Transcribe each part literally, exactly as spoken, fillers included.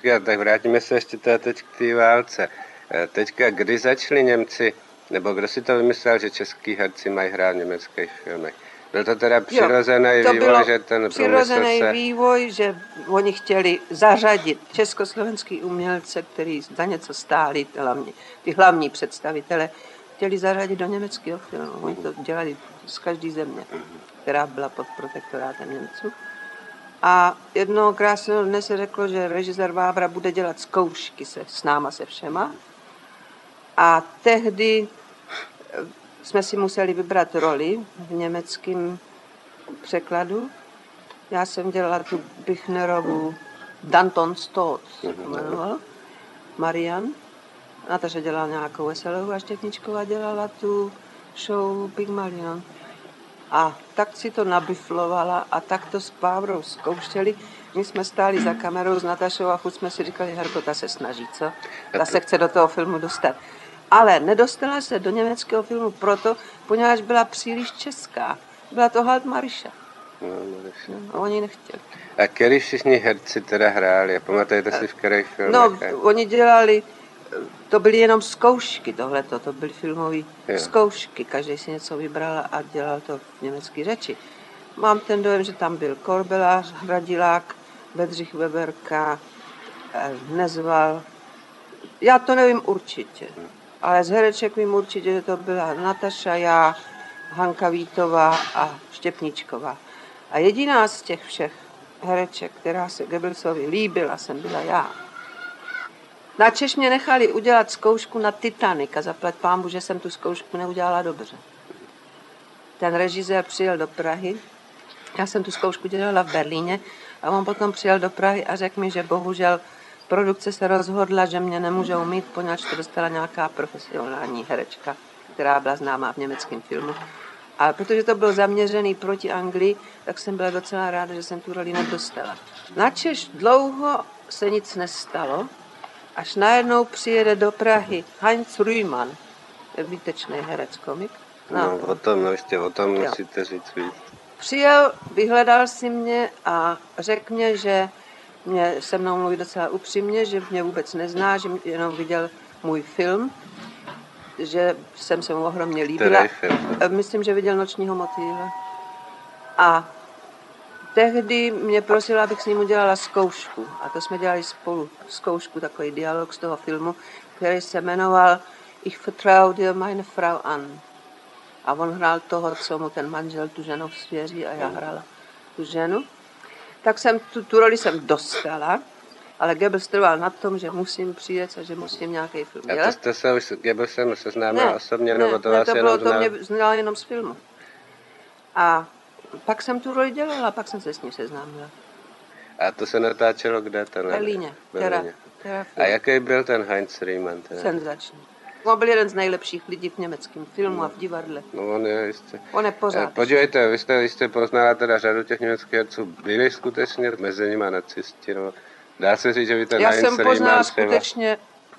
Počkej, tak vrátíme se ještě teda teď k té válce. Teďka, kdy začali Němci, nebo kdo si to vymyslel, že český herci mají hrát v německých filmech? Byl to teda přirozený jo, to vývoj, že ten přirozený se... vývoj, že oni chtěli zařadit československý umělce, který za něco stáli, hlavně, ty hlavní představitele, chtěli zařadit do německého filmu. Oni to dělali z každé země, která byla pod protektorátem Němců. A jednoho krásného dne se řeklo, že režisér Vávra bude dělat zkoušky se, s náma se všema. A tehdy jsme si museli vybrat roli v německém překladu. Já jsem dělala tu Bichnerovu Danton's Tod, se to jmenoval, Marian. Nataša dělala nějakou veselou a Štěpničková dělala tu show Pygmalion. A tak si to nabiflovala a tak to s Pávrou zkoušeli. My jsme stáli za kamerou s Natašou a furt jsme si říkali, Herko, ta se snaží, co? Ta se chce do toho filmu dostat. Ale nedostala se do německého filmu proto, poněvadž byla příliš česká. Byla to Halt Mariša. No, Mariša. No, oni nechtěli. A který všichni herci teda hráli? A pamatujete si, v kterých filmech? No, oni dělali, to byly jenom zkoušky tohleto, to byly filmové zkoušky. Každý si něco vybral a dělal to v německé řeči. Mám ten dojem, že tam byl Korbelář, Hradilák, Bedřich Weberka, Nezval. Já to nevím určitě. Ale z hereček vím určitě, že to byla Nataša, já, Hanka Vítová a Štěpničková. A jediná z těch všech hereček, která se Goebbelsovi líbila, jsem byla já. Načež mě nechali udělat zkoušku na Titanic a zaplať pánbu, že jsem tu zkoušku neudělala dobře. Ten režisér přijel do Prahy, já jsem tu zkoušku dělala v Berlíně a on potom přijel do Prahy a řekl mi, že bohužel produkce se rozhodla, že mě nemůžou mít, poněvadž to dostala nějaká profesionální herečka, která byla známá v německém filmu. A protože to bylo zaměřený proti Anglii, tak jsem byla docela ráda, že jsem tu roli nedostala. Načež dlouho se nic nestalo, až najednou přijede do Prahy Heinz Rühmann, výtečný herec, komik. No, no o tom, no ještě o tom musíte říct víc. Přijel, vyhledal si mě a řekl mě, že mě se mnou mluví docela upřímně, že mě vůbec nezná, že jenom viděl můj film, že jsem se mu ohromně líbila. Myslím, že viděl Nočního motýle. A tehdy mě prosila, abych s ním udělala zkoušku. A to jsme dělali spolu zkoušku, takový dialog z toho filmu, který se jmenoval Ich vertraue dir meine Frau an. A on hrál toho, co mu ten manžel tu ženu svěří a já hrála tu ženu. Tak jsem tu, tu roli jsem dostala, ale Goebbels trval na tom, že musím přijet a že musím nějaký film dělat. A to jste se už s Goebbelsem seznámila ne, osobně, ne, nebo to ne, vás to jenom bylo, znal? to mě znala jenom z filmu. A pak jsem tu roli dělala, pak jsem se s ním seznámila. A to se natáčelo kde? Ten Berlíně. Berlíně. A jaký byl ten Heinz Rühmann? Teda? Senzační. On byl jeden z nejlepších lidí v německém filmu no. a v divadle. No on je jistě. On je pořád. Podívejte, vy jste, vy jste poznala teda řadu těch německých herců. Byli skutečně mezi nimi nacisti, no. Dá se říct, že by ten Já Heinz jsem poznala Rühmann skutečně...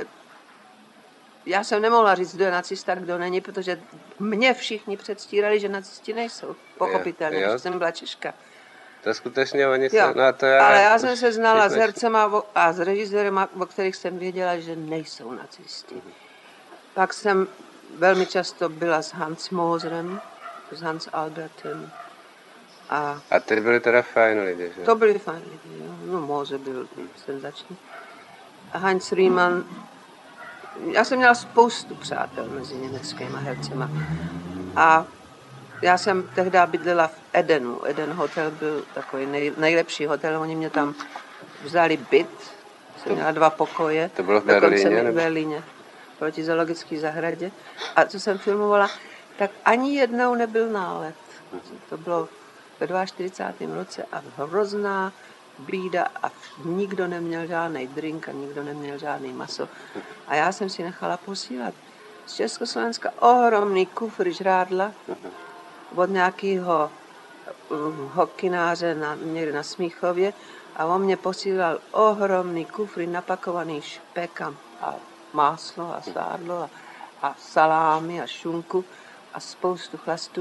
Já jsem nemohla říct, kdo je nacista, kdo není, protože mě všichni předstírali, že nacisti nejsou. Pochopitelně, že jsem byla Češka. To skutečně oni se... No, to já, ale já jsem se znala s hercema a s režisérem, o kterých jsem věděla, že nejsou nacisti. Pak jsem velmi často byla s Hans Moserem, s Hans Albertem. A, a ty byli teda fajn lidi, že? To byli fajn lidi, jo. No Moser byl senzační. A Heinz Rühmann, já jsem měla spoustu přátel mezi německými hercema. A já jsem tehdy bydlela v Edenu. Eden hotel byl takový nej, nejlepší hotel, oni mě tam vzali byt. Jsem měla dva pokoje. To bylo v Berlíně? V Berlíně. Proti zoologické zahradě. A co jsem filmovala, tak ani jednou nebyl nálet. To bylo ve čtyřicátém druhém roce a hrozná bída a nikdo neměl žádný drink a nikdo neměl žádný maso. A já jsem si nechala posílat z Československa ohromný kufr žrádla od nějakého hokináře na, někde na Smíchově a on mě posílal ohromný kufry napakovaný špekem a máslo a sádlo a, a salámy a šunku a spoustu chlastu.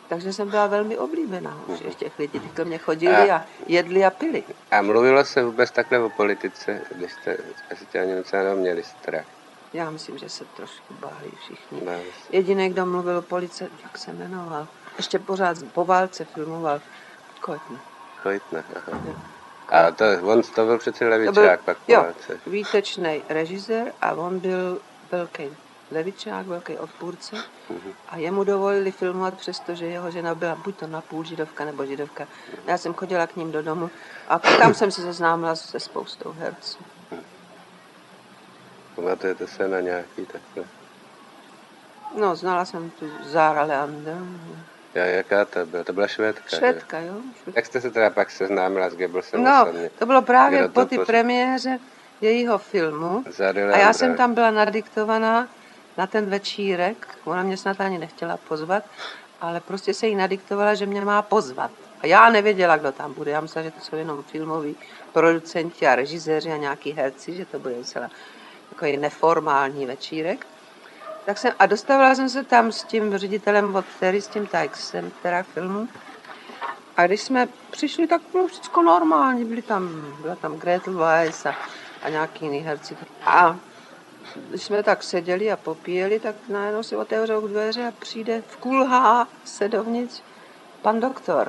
Takže jsem byla velmi oblíbená. Už těch lidí ke mně chodili a, a jedli a pili. A mluvilo se vůbec takhle o politice, když jste speciálně Němcáno měli strach? Já myslím, že se trošku báli všichni. No, Jediný, kdo mluvil o politice, jak se jmenoval, ještě pořád po válce filmoval, Koitner. Koitner, aha. A to, on to byl přece levičák pak po jo, válce. výtečný režisér a on byl velký levičák, velký odpůrce uh-huh. a jemu dovolili filmovat, přestože jeho žena byla buď to napůl židovka nebo židovka. Uh-huh. Já jsem chodila k ním do domu a tam jsem se seznámila se spoustou herců. Uh-huh. Pamatujete se na nějaký takhle? No, znala jsem tu Zara Leander. Ja, jaká to byla? To byla Švédka, Švédka, jo. Švédka. Jak jste se teda pak seznámila s Goebbelsem? No, osobně? to bylo právě to po té poř... premiéře jejího filmu. A já jsem tam byla nadiktovaná na ten večírek. Ona mě snad ani nechtěla pozvat, ale prostě se jí nadiktovala, že mě má pozvat. A já nevěděla, kdo tam bude. Já myslela, že to jsou jenom filmoví producenti a režiséři a nějaký herci, že to bude celá takový neformální večírek. Tak jsem, a dostavila jsem se tam s tím ředitelem od Terry, s tím Tykesem, teda filmu. A když jsme přišli, tak bylo všechno normální. Byli tam, byla tam Gretel Weiss a, a nějaký jiný herci. A když jsme tak seděli a popíjeli, tak najednou si otevřou dveře a přijde, vkulhá se dovnitř pan doktor.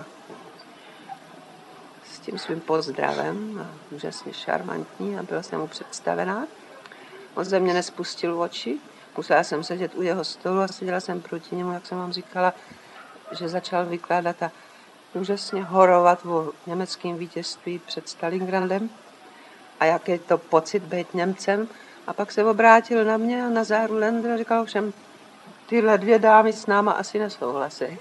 S tím svým pozdravem, a úžasně šarmantní, a byla jsem mu představená. On ze mě nespustil oči. Musela jsem sedět u jeho stolu a seděla jsem proti němu, jak jsem vám říkala, že začal vykládat a úžasně horovat o německém vítězství před Stalingradem a jak je to pocit být Němcem. A pak se obrátil na mě a na Záru Lender a říkal všem, tyhle dvě dámy s náma asi nesouhlasí.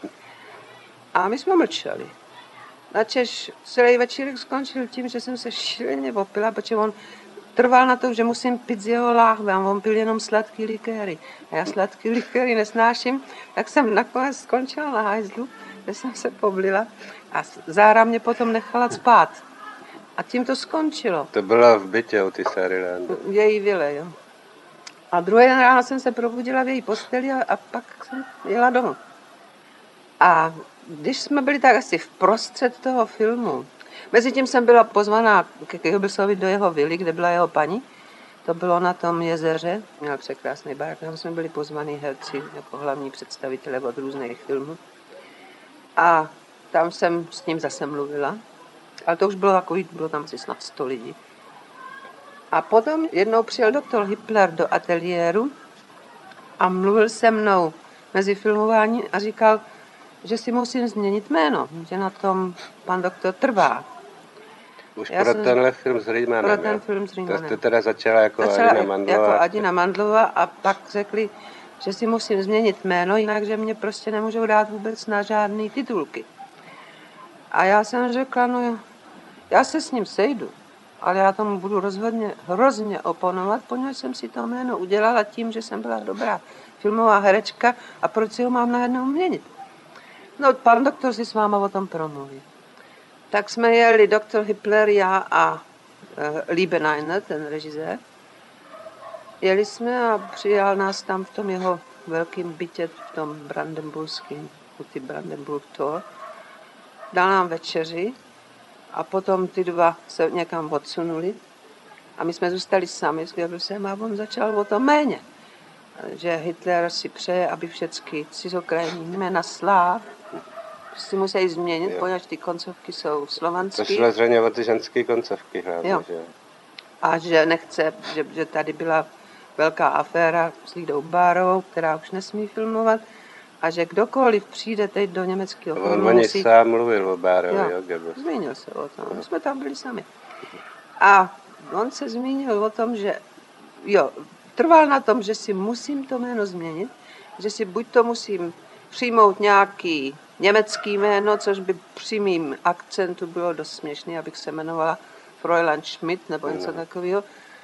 A my jsme mlčeli. Načež celý večírek skončil tím, že jsem se šíleně opila, protože on trval na tom, že musím pít z jeho láhve a on pil jenom sladký likéry. A já sladký likéry nesnáším, tak jsem nakonec skončila na hajzlu, kde jsem se poblila a Zára mě potom nechala spát. A tím to skončilo. To bylo v bytě u ty Sary Leander. V její vile, jo. A druhý den ráno jsem se probudila v její posteli a, a pak jsem jela domů. A když jsme byli tak asi v prostřed toho filmu, mezitím jsem byla pozvaná ke Goebbelsovi do jeho vily, kde byla jeho paní. To bylo na tom jezeře, měl překrásný barák, tam jsme byli pozvaní herci jako hlavní představitelé od různých filmů. A tam jsem s ním zase mluvila, ale to už bylo takový, bylo tam asi snad sto lidí. A potom jednou přijel doktor Hitler do ateliéru a mluvil se mnou mezi filmováním a říkal, že si musím změnit jméno, že na tom pan doktor trvá. Už Já pro jsem, tenhle film s Rýmanem, Pro ten film s Rýmanem. To jste teda začala jako začala Adina Mandlová. jako Adina Mandlová a pak řekli, že si musím změnit jméno, jinak, že mě prostě nemůžou dát vůbec na žádný titulky. A já jsem řekla, no já se s ním sejdu, ale já tomu budu rozhodně hrozně oponovat, poněvadž jsem si to jméno udělala tím, že jsem byla dobrá filmová herečka a proč si ho mám najednou měnit. No, pan doktor si s váma o tom promluví. Tak jsme jeli doktor Hitler, já a uh, Liebeneiner, ten režisér. Jeli jsme a přijal nás tam v tom jeho velkém bytě, v tom brandenburském, u ty Brandenburg Tor. Dal nám večeři a potom ty dva se někam odsunuli a my jsme zůstali sami s Goebbelsem a on začal o tom méně. Že Hitler si přeje, aby všechny cizokrajní jména sláv si musí změnit, poněvadž ty koncovky jsou slovanské. To šlo zřejmě o ty ženské koncovky hlavně, jo. Že? A že nechce, že, že tady byla velká aféra s Lidou Bárovou, která už nesmí filmovat, a že kdokoliv přijde teď do německého filmu On musí... sám mluvil o Bárovi, jo, jo zmínil se o tom, my jsme tam byli sami. A on se zmínil o tom, že jo, trval na tom, že si musím to jméno změnit, že si buď to musím přijmout nějaký německý jméno, což by při mým akcentu bylo dost směšný, abych se jmenovala Fräulein Schmidt nebo něco no. takového.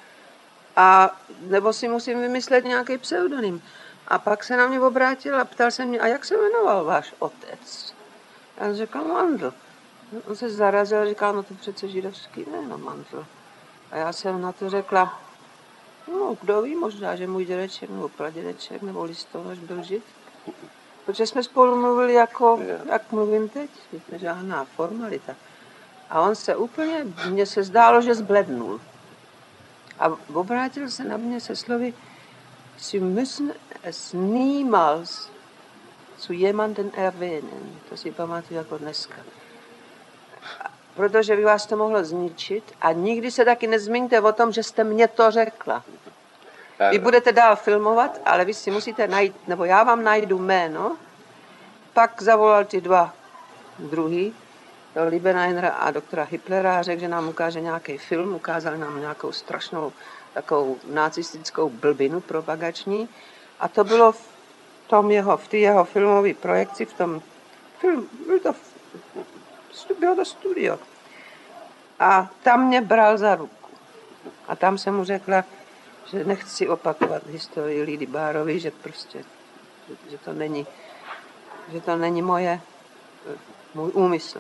A nebo si musím vymyslet nějaký pseudonym. A pak se na mě obrátil a ptal se mě, a jak se jmenoval váš otec? A on řekl Mandl. On se zarazil a říkal, no to přece židovský jméno Mandl. A já jsem na to řekla, no kdo ví, možná, že můj dědeček nebo pradědeček nebo listonoš byl žid. Protože jsme spolu mluvili jako, jak mluvím teď, žádná formalita. A on se úplně, mně se zdálo, že zblednul. A obrátil se na mě se slovy, Sie müssen es niemals zu jemanden erwähnen. To si pamatuju jako dneska. Protože by vás to mohlo zničit a nikdy se taky nezmíňte o tom, že jste mě to řekla. Vy budete dál filmovat, ale vy si musíte najít, nebo já vám najdu jméno. Pak zavolal ty dva druhý, Liebeneinera a doktora Hitlera, a řekl, že nám ukáže nějaký film, ukázali nám nějakou strašnou takovou nacistickou blbinu propagační. A to bylo v tom jeho, v té jeho filmové projekci, v tom film, byl to, bylo to studio. A tam mě bral za ruku. A tam jsem mu řekla, že nechci opakovat historii Lidy Bárovy, že prostě, že, že to není, že to není moje, můj úmysl.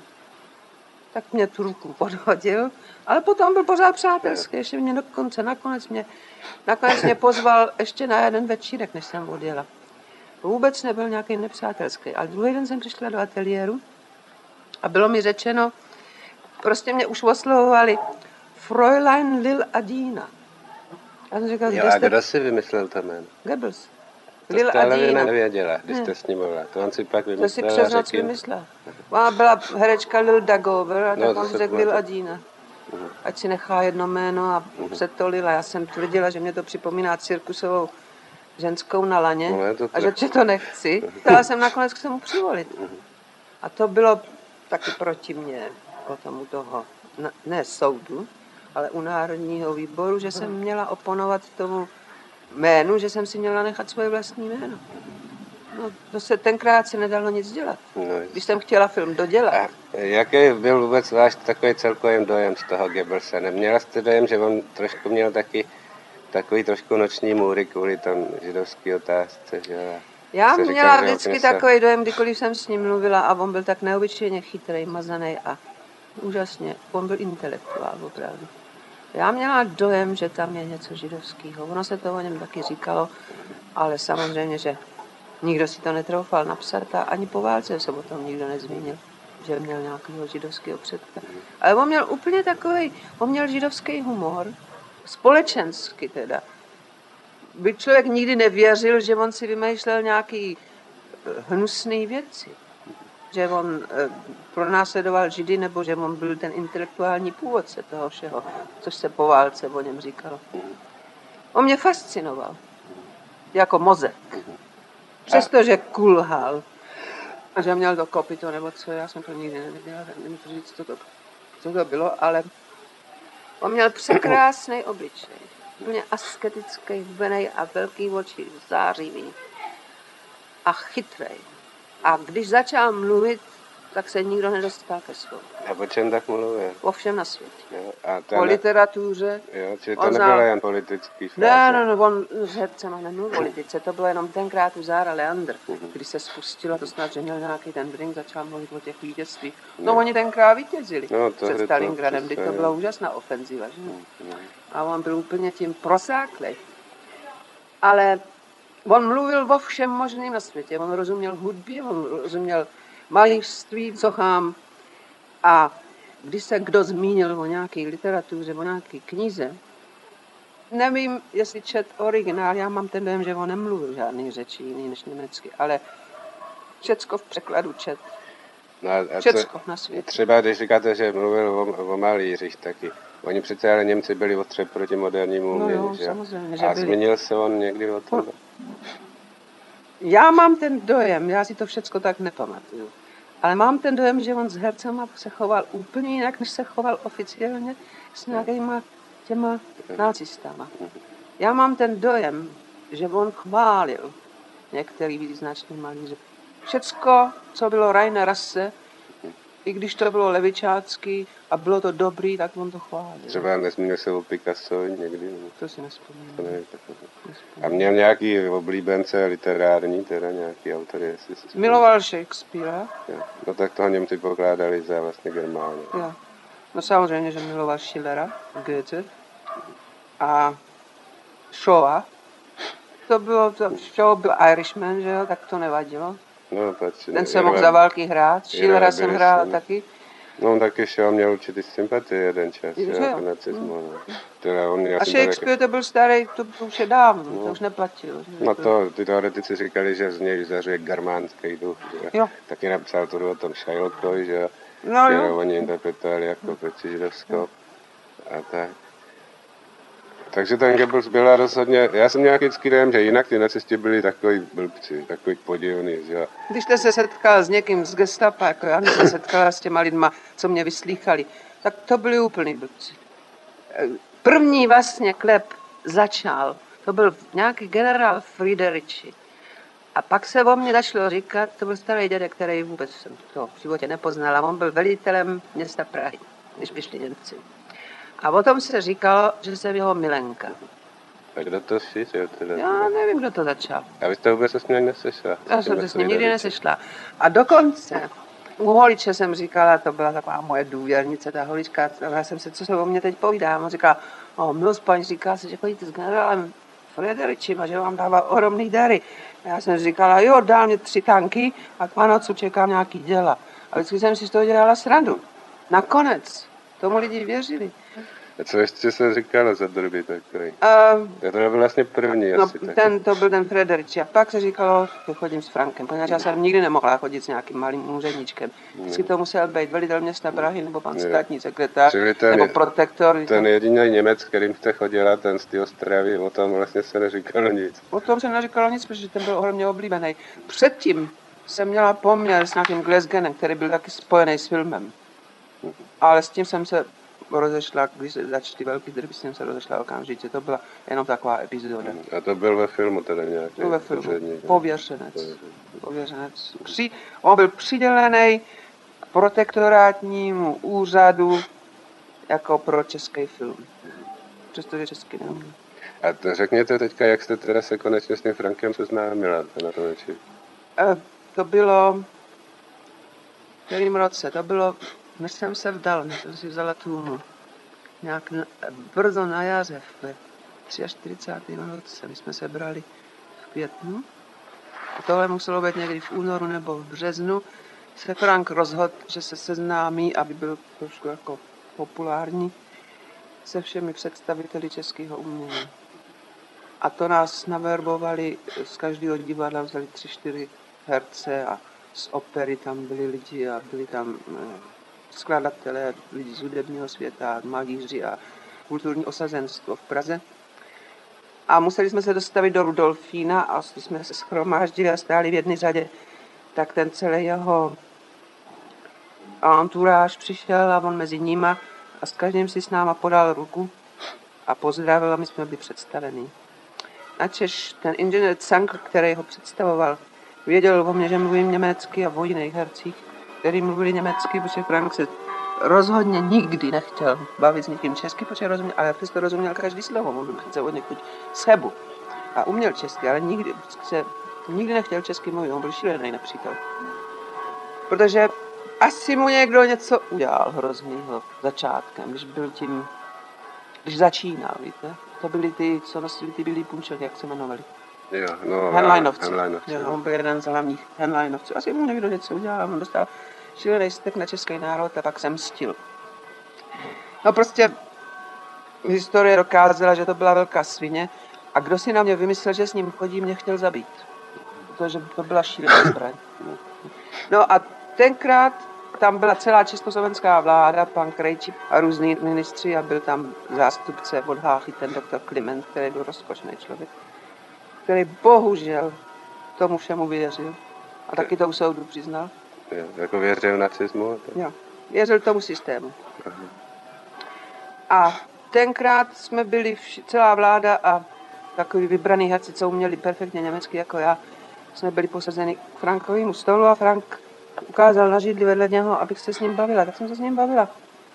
Tak mě tu ruku podhodil, ale potom byl pořád přátelský, ještě mě dokonce, nakonec mě, nakonec mě pozval ještě na jeden večírek, než jsem odjela. Vůbec nebyl nějaký nepřátelský, ale druhý den jsem přišla do ateliéru a bylo mi řečeno, prostě mě už oslovovali Fräulein Lil Adina. A, říkal, jo, a kdo si vymyslel to jméno? Goebbels. To Lil jste ale nevěděla, když jste s ním mluvila. To on si pak vymyslel. To si přes noc vymyslela. Ona byla herečka Lil Dagover a tak no, on řekl Lil Adina. Uh-huh. Ať si nechá jedno jméno a uh-huh. se to Lila. Já jsem tvrdila, že mě to připomíná cirkusovou ženskou na laně no, a že tě to nechci. Chtěla jsem nakonec k tomu přivolit. Uh-huh. A to bylo taky proti mně, potom u toho, ne soudu, ale u Národního výboru, že jsem měla oponovat tomu jménu, že jsem si měla nechat svoje vlastní jméno. No, to se tenkrát se nedalo nic dělat, no, když jsem chtěla film dodělat. A jaký byl vůbec váš takový celkový dojem z toho Goebbelse? Neměla jste dojem, že on trošku měl taky takový trošku noční můry kvůli tam židovský otázce, že? Já měla říkal, vždycky takový dojem, kdykoliv jsem s ním mluvila a on byl tak neobyčejně chytrý, mazaný a úžasně, on byl intelektuál opravdu. Já měla dojem, že tam je něco židovského. Ono se to o něm taky říkalo, ale samozřejmě, že nikdo si to netroufal napsat a ani po válce se o tom nikdo nezmínil, že měl nějakého židovského předka. Ale on měl úplně takový, on měl židovský humor, společensky teda. By člověk nikdy nevěřil, že on si vymýšlel nějaký hnusný věci. Že on eh, pronásledoval Židy, nebo že on byl ten intelektuální původce toho všeho, což se po válce o něm říkalo. On mě fascinoval, jako mozek. Přestože kulhal, a že měl to kopyto, nebo co, já jsem to nikdy neviděla, tak nemůžu říct, co to, co to bylo, ale on měl překrásný obličej, úplně asketický, hubenej a velký oči, zářivý a chytrej. A když začal mluvit, tak se nikdo nedostal ke slovu. A o čem tak mluvil? O všem na světě. Jo, a o literatuře. Jo, čili to nebylo znal... jen politický fráze. Ne, ne, ne, on s hercema nemluvil o politice, to bylo jenom tenkrát u Zára Leander, uh-huh. když se spustila, to snad, že měl nějaký ten drink, začal mluvit o těch vítězstvích. No, no oni tenkrát vítězili no, před Stalingradem, kdy to byla úžasná ofenziva, že? Uh-huh. A on byl úplně tím prosáklej. Ale on mluvil o všem možným na světě, on rozuměl hudbě, on rozuměl malířství, sochám a když se kdo zmínil o nějaké literatuře, o nějaké knize, nevím, jestli čet originál, já mám ten dojem, že on nemluvil žádný řeči jiný než německy, ale všecko v překladu čet. No a všecko na světě. Třeba když říkáte, že mluvil o, o malířích taky, oni přece ale Němci byli otřep proti modernímu umění, no jo, že? samozřejmě, že a byli. zmínil se on někdy o tom? Já mám ten dojem, já si to všecko tak nepamatuju, ale mám ten dojem, že on s hercema se choval úplně jinak, než se choval oficiálně s nějakýma těma nacistama. Já mám ten dojem, že on chválil některý význačný malíře. Všecko, co bylo reine Rasse, i když to bylo levičácký a bylo to dobrý, tak on to chválil. Třeba nezmínil se o Picassovi někdy? To si nespomínám. To nevím, a měl nějaký oblíbence literární, teda nějaký autor, jestli si vzpomínám. Miloval Shakespearea. No tak toho Němci pokládali za vlastně Germány. Jo. No samozřejmě, že miloval Schillera, Goethe a Shoah. to bylo, to show byl Irishman, že jo, tak to nevadilo. No, pač, Ten se mohl za války hrát, Schillera jsem hrála taky. No on taky šel, měl určitý sympatie jeden čas, jo, jako nacismu, no. Teda on, já a Shakespeare taky... to byl starý, to, to už je dávno, no. To už neplatilo. No to, ty teoretici říkali, že z něj vyzařuje germánský duch, že jo. Taky napsal to o tom Shylockovi, že jo, no, kterou oni interpretovali jako proti židovskou a tak. Takže ten Goebbels byla rozhodně, já jsem nějaký vždycky dojem, že jinak ty nacisti byli takový blbci, takový podivný, že jo. Když jste se setkal s někým z gestapa, jako já jsem se setkala s těma lidma, co mě vyslýchali, tak to byli úplný blbci. První vlastně klep začal, to byl nějaký generál Friedrichi. A pak se o mě začalo říkat, to byl starý dědek, který vůbec jsem to v životě nepoznala, on byl velitelem města Prahy, když přišli Němci. A o tom se říkalo, že jsem jeho milenka. A kdo to šířil teda? Já nevím, kdo to začal. A vy jste vůbec se s ním nesešla? Já jsem se s ním nikdy nesešla. A dokonce u Holiče jsem říkala, to byla taková moje důvěrnice, ta Holička, já jsem se, co se o mě teď povídá, on říká, o, milospaň, říká se, že chodíte s generálem Friedrichem a že vám dává ohromný dary. A já jsem říkala, jo, dal mě tři tanky a k Vánocu čekám nějaký děla. A vždycky jsem si z toho dělala srandu. Nakonec tomu lidi věřili. A co ještě se říkalo za doby takový? Uh, to byl vlastně první no, asi. Ten, to byl ten Friedrich. A pak se říkalo, že chodím s Frankem, protože já jsem nikdy nemohla chodit s nějakým malým úředníčkem. Vždycky to musel být velitel města Prahy, nebo pan státní sekretář, nebo je, protektor. Ten jediný Němec, kterým jste chodila, ten z té Ostravy, o tom vlastně se neříkalo nic. O tom se neříkalo nic, protože ten byl ohromně oblíbený. Předtím jsem měla poměr s nějakým Glasgonem, který byl taky spojený s filmem. Ale s tím jsem se rozešla, když se začaly velký drby, jsem se rozešla okamžitě. To byla jenom taková epizoda. A to byl ve filmu teda nějaký? Byl ve filmu. Pověřenec. Pověřenec. Při, on byl přidělený k protektorátnímu úřadu jako pro český film. Přestože český neumí. A to řekněte teďka, jak jste teda se konečně s tím Frankem seznámila? Na to, e, to bylo v kterým roce? To bylo než jsem se vdal, než jsem si vzala tůmu. Nějak na, brzo na jaře, ve čtyřicátém třetím roce, my jsme se brali v květnu. A tohle muselo být někdy v únoru nebo v březnu. Se Frank rozhodl, že se seznámí, aby byl trošku jako populární, se všemi představiteli českého umění. A to nás naverbovali, z každého divadla vzali tři, čtyři herce a z opery tam byli lidi a byli tam skladatelé, lidi z hudebního světa, malíři a kulturní osazenstvo v Praze. A museli jsme se dostavit do Rudolfína a když jsme se shromáždili a stáli v jedné řadě, tak ten celý jeho entourage přišel a on mezi nima a s každým si s náma podal ruku a pozdravil a my jsme byli představení. Načež ten inženýr Zank, který ho představoval, věděl o mě, že mluvím německy a o jiných hercích, který mluvili německy, protože Frank se rozhodně nikdy nechtěl bavit s někým česky, protože rozuměl, ale přesto rozuměl každý slovo, on byl přece od někud z Chebu a uměl česky, ale nikdy, se, nikdy nechtěl česky mluvit, on byl šílený nepřítel. Protože asi mu někdo něco udělal hroznýho začátkem, když byl tím, když začínal, víte. To byli ty, co nosili ty bílý punčoky, jak se jmenovali. Jo, no, Henleinovci. Henleinovci. Jo, on byl jeden z hlavních Henleinovců. Asi mu někdo něco udělal, on dostal šílený stek na český národ a pak se mstil. No prostě historie dokázala, že to byla velká svině a kdo si na mě vymyslel, že s ním chodí, mě chtěl zabít. Protože to byla šílená zbraň. No a tenkrát tam byla celá československá vláda, pan Krejčí a různý ministři a byl tam zástupce od Háchy, ten doktor Kliment, který byl rozkošný člověk, který bohužel tomu všemu věřil a taky to u soudu přiznal. Jo, jako věřil nacismu? Jo, věřil tomu systému. Aha. A tenkrát jsme byli vši, celá vláda a takový vybraný herci, co uměli perfektně německy jako já, jsme byli posazeni k Frankovému stolu a Frank ukázal na židli vedle něho, abych se s ním bavila. Tak jsem se s ním bavila.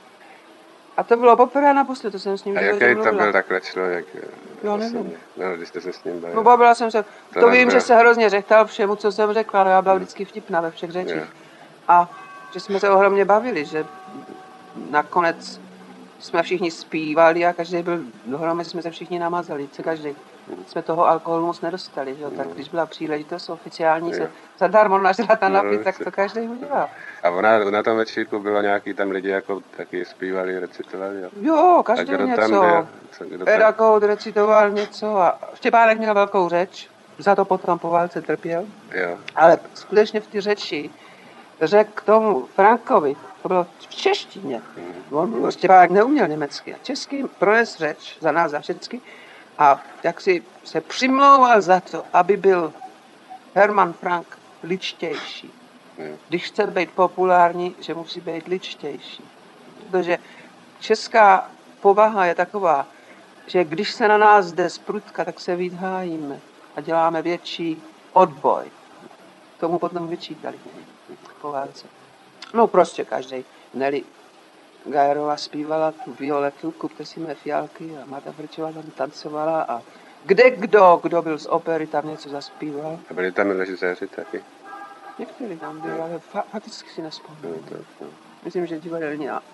A to bylo poprvé a naposled, to jsem s ním a jaký to byl takhle člověk? Já nevím. No, když jste se s ním bavila. No, bavila jsem se. To, to vím, že se hrozně řechtal všemu, co jsem řekla, ale já byla vždycky vtipná ve všech řečích. A že jsme se ohromně bavili, že nakonec jsme všichni zpívali a každý byl, dohromady jsme se všichni namazali, co každý. Jsme toho alkoholu moc nedostali, že? Tak když byla příležitost oficiální se zadarmo nažrat a napít, no, tak to každý udělal. A ona, na tom večírku bylo nějaký tam lidi jako taky zpívali, recitovali? Jo, jo každý něco. Pedagog recitoval něco a Štěpánek měl velkou řeč, za to potom po válce trpěl. Jo. Ale skutečně v té řeči řekl tomu Frankovi, to bylo v češtině, on Štěpánek neuměl německy a český prones řeč za nás, za všechny. A jak si se přimlouval za to, aby byl Herman Frank ličtější. Když chce být populární, že musí být ličtější. Protože česká povaha je taková, že když se na nás jde z prutka, tak se vyhájíme a děláme větší odboj. Tomu potom vyčítali po válce. No prostě každý. Nelly Gajerová zpívala tu Violetu, kupte si mé fialky a Marta Frčová tam tancovala a kde kdo, kdo byl z opery, tam něco zaspíval. A byli tam režiséři taky? Někteří tam byli, ale fakticky si nespomínám. Myslím, že divadelní. A,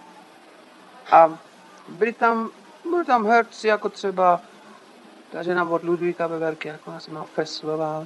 a byli tam, byli tam herci, jako třeba ta žena od Ludvíka Veverky, jako ona se má Feslová,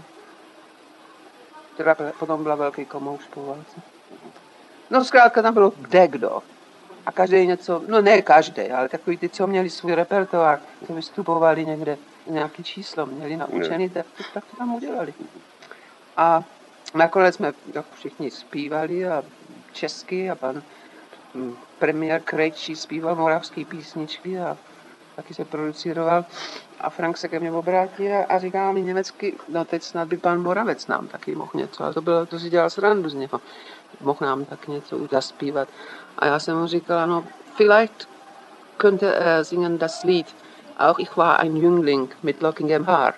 která potom byla velký komouš po válce. No zkrátka tam bylo kde kdo. A každý něco, no ne každý, ale takový ty, co měli svůj repertoár, co vystupovali někde, nějaký číslo měli naučený, tak, tak to tam udělali. A nakonec jsme všichni zpívali a česky a pan premiér Krejčí zpíval moravský písničky a taky se producíroval. A Frank se ke mně obrátil a, a říká mi německy, no teď snad by pan Moravec nám taky mohl něco, ale to bylo, to si dělal srandu z něho. Mohl nám tak něco zaspívat. A já jsem mu říkala, no, vielleicht könnte er singen das Lied Auch ich war ein Jüngling mit lockigem Haar.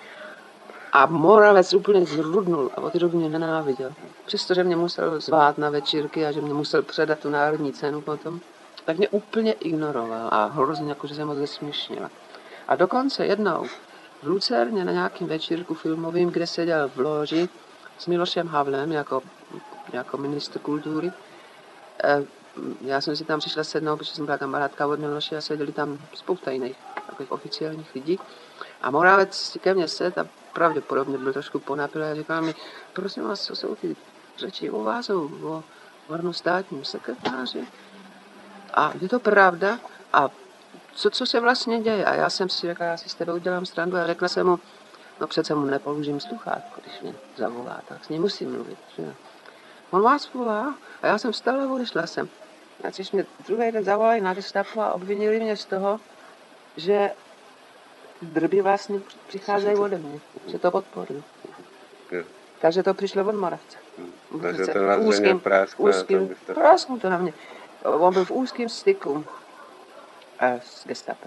A Moravec úplně zrudnul a od té doby mě nenáviděl. Přestože mě musel zvát na večírky a že mě musel předat tu národní cenu potom, tak mě úplně ignoroval a hrozně jakože jsem moc zesměšnila. A dokonce jednou v Lucerně na nějakým večírku filmovým, kde seděl v loži s Milošem Havlem jako, jako ministr kultury, já jsem si tam přišla sednout, protože jsem byla kamarádka od Miloše a seděli tam spousta jiných takových oficiálních lidí. A Moravec si ke mně sedl a pravděpodobně byl trošku ponapilý a říkal mi, prosím vás, co jsou ty řeči o vás, o varnostátním sekretáři? A je to pravda? A co, co se vlastně děje? A já jsem si řekla, já si s tebe udělám srandu a řekla jsem mu, no přece mu nepoložím sluchátko, když mě zavolá, tak s ním musím mluvit. Že? On vás volá a já jsem stále odešla jsem. A když mě druhý den zavolali na gestapo a obvinili mě z toho, že drby vlastně přicházejí ode mě, že to podporují. Takže to přišlo od Moravce. Hmm. Takže to na úzkým, práskne, úzkým, to prásknu to na mě. On byl v úzkém styku s gestapem.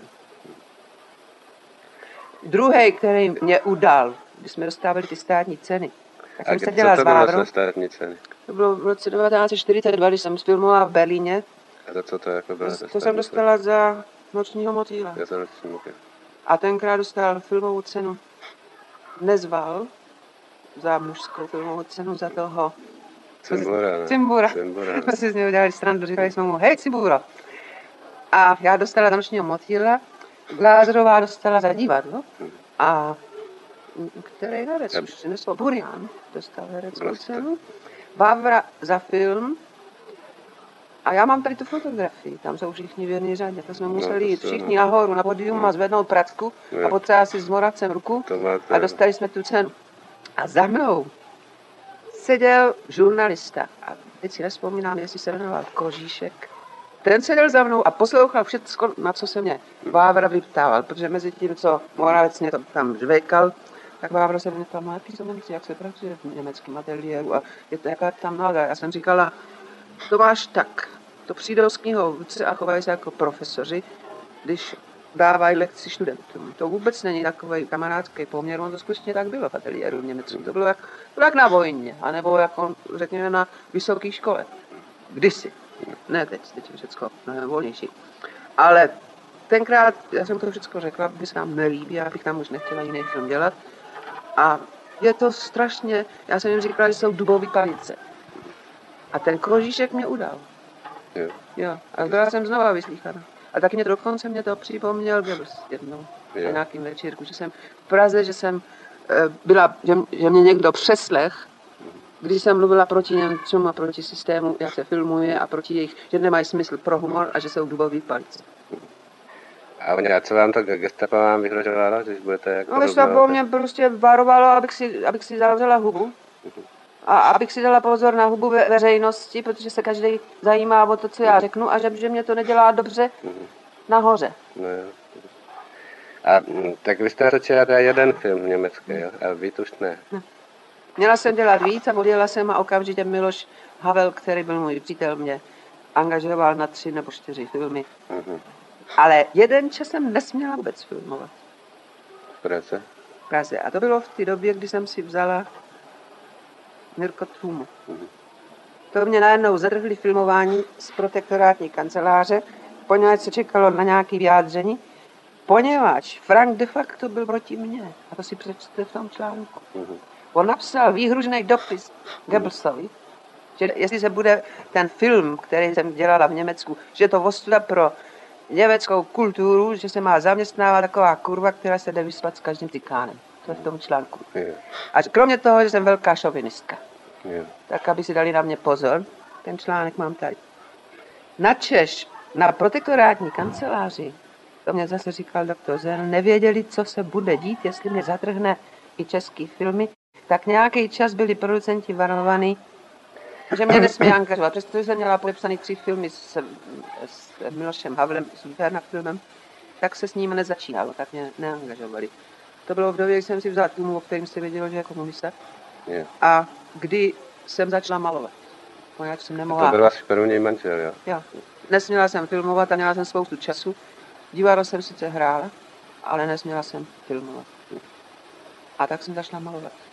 Druhý, který mě udal, když jsme dostávali ty státní ceny, tak jsem se dělala s Vávrou. Státní ceny? To bylo v roce devatenáct set čtyřicet dva, když jsem filmovala v Berlíně. A to co to jako bylo? To, to jsem dostala za Nočního motýla. Já jsem noční motýl. A tenkrát dostal filmovou cenu Nezval za mužskou filmovou cenu za toho Cimbura, ne? Cimbura. Jsme si z něho dělali strandu, říkali jsme mu, hej Cimbura. A já dostala za Nočního motýla, Glázerová dostala za divadlo a který herec už si neslo, Burian dostal hereckou cenu, Vávra za film a já mám tady tu fotografii, tam jsou všichni v jedné řadě, to jsme museli jít všichni nahoru na podium a zvednout pracku a potřeba si s Moravcem ruku a dostali jsme tu cenu. A za mnou seděl žurnalista a teď si nespomínám, jestli se jmenoval Kožíšek. Ten seděl za mnou a poslouchal všechno, na co se mě Vávra vyptával, protože mezi tím, co Moravec mě tam žvejkal, tak Vávra se mě ptal, má písemnici, jak se pracuje v německém ateliéru a je to jaká tam nálada. Já jsem říkala, to máš tak, to přijdou z knihovnice a chovají se jako profesoři, když dávají lekci studentům. To vůbec není takový kamarádský poměr, on to skutečně tak bylo v ateliéru v Německu. To bylo jak, bylo jak na vojně, anebo jako, řekněme, na vysoké škole. Kdysi. Ne teď, teď je všechno mnohem volnější. Ale tenkrát, já jsem to všechno řekla, by se nám nelíbí, já bych tam už nechtěla jiný film dělat. A je to strašně, já jsem jim říkala, že jsou dubový palice. A ten Kožíšek mě udal. Jo. Jo. A byla jsem znova vyslýchána. A taky mě dokonce mě to připomněl Goebbels jednou Jo. na nějakým večírku, že jsem v Praze, že jsem eh, byla, že, že mě někdo přeslech, když jsem mluvila proti Němcům a proti systému, jak se filmuje a proti jejich, že nemají smysl pro humor a že jsou dubový palice. A oni, a co vám to gestapo vám vyhrožovalo, když budete jako No, gestapo mě prostě varovalo, abych si, abych si zavřela hubu. A abych si dala pozor na hubu ve veřejnosti, protože se každý zajímá o to, co já řeknu, a že, že mě to nedělá dobře nahoře. No jo. A tak vy jste natočila teda jeden film německý, jo? A vy už ne. ne. Měla jsem dělat víc a odjela jsem a okamžitě Miloš Havel, který byl můj přítel, mě angažoval na tři nebo čtyři filmy. Uh-huh. Ale jeden čas jsem nesměla vůbec filmovat. V Praze? V Praze. A to bylo v té době, kdy jsem si vzala Mirko Tůmu. Uh-huh. To mě najednou zadrhli filmování z protektorátní kanceláře, poněvadž se čekalo na nějaké vyjádření, poněvadž Frank de facto byl proti mně. A to si přečte v tom článku. Uh-huh. On napsal výhružný dopis Goebbelsovi, že jestli se bude ten film, který jsem dělala v Německu, že je to ostuda pro německou kulturu, že se má zaměstnávat taková kurva, která se jde vyspat s každým cikánem. To je v tom článku. Yeah. A kromě toho, že jsem velká šovinistka. Yeah. Tak aby si dali na mě pozor, ten článek mám tady. Načež na protektorátní kanceláři, to mě zase říkal doktor Zen, nevěděli, co se bude dít, jestli mě zatrhne i český filmy, tak nějaký čas byli producenti varovaní, že mě nesmí angažovat. Přestože jsem měla podepsaný tři filmy s, s Milošem Havlem, s Verna filmem, tak se s ním nezačínalo, tak mě neangažovali. To bylo v době, kdy jsem si vzala filmu, o kterém se vědělo, že je komunista. Yeah. A kdy jsem začala malovat. Poněvadž jsem nemohla. To byl váš první manžel, jo? Jo. Nesměla jsem filmovat a měla jsem spoustu času. Divadlo jsem sice hrála, ale nesměla jsem filmovat. A tak jsem začala malovat.